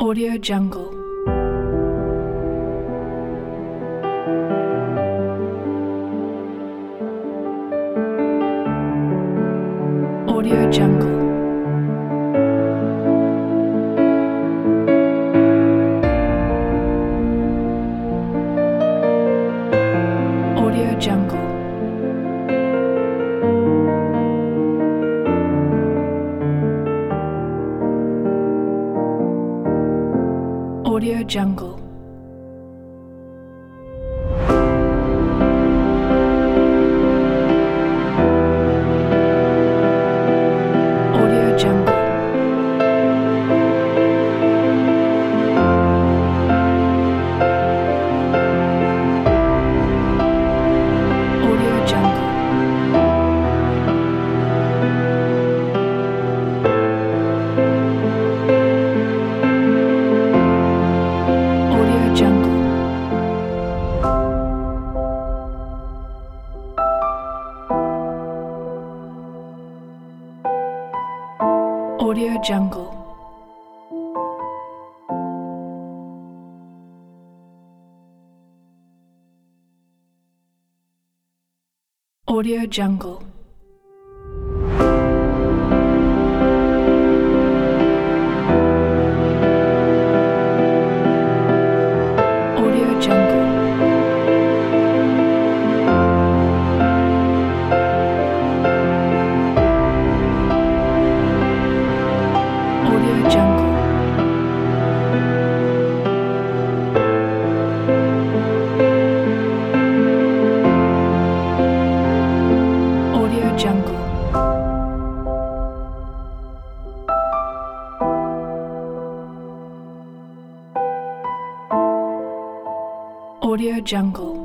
Audio Jungle. Audio Jungle. Audio Jungle. Audio Jungle. Audio Jungle. Audio Jungle. Audio Jungle. Audio Jungle. Audio Jungle. Audio Jungle. Audio Jungle. Audio Jungle. Audio Jungle.